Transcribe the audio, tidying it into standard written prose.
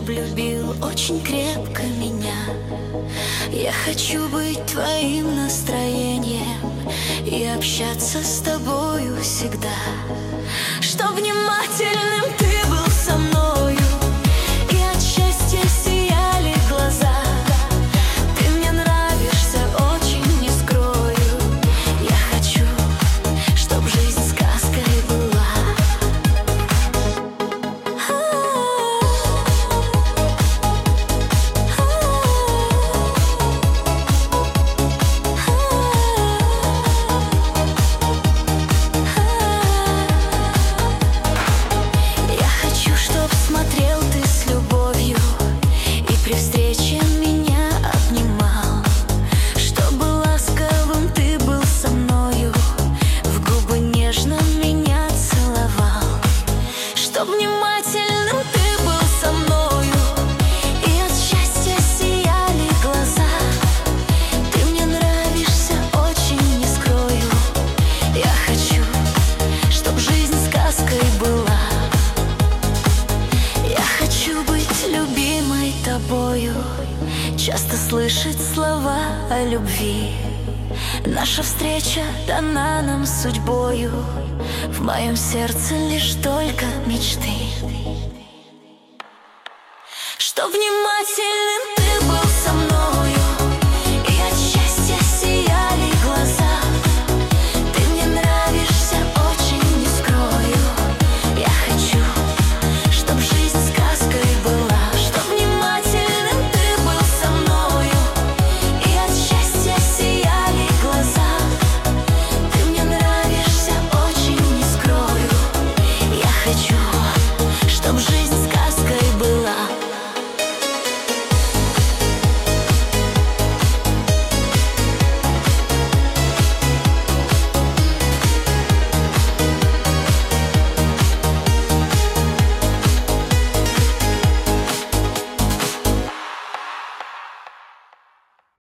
чтоб любил очень крепко меня. Я хочу быть твоим настроением и общаться с тобою всегда, чтоб внимательным ты был со мною и от счастья сияли глаза. Ты мне нравишься очень, не скрою. Я хочу, чтоб жизнь сказкой была. Я хочу, чтоб смотрел ты с любовью и при встрече меня обнимал, чтобы ласковым ты был со мною, в губы нежно меня целовал, чтоб внимательным ты был со мною и от счастья сияли глаза. Ты мне нравишься очень, не скрою. Я хочу, чтоб жизнь сказкой была. Я хочу быть любимой тобою, часто слышать слова о любви. Наша встреча дана нам судьбою, в моем сердце лишь только мечты. Что внимательным ты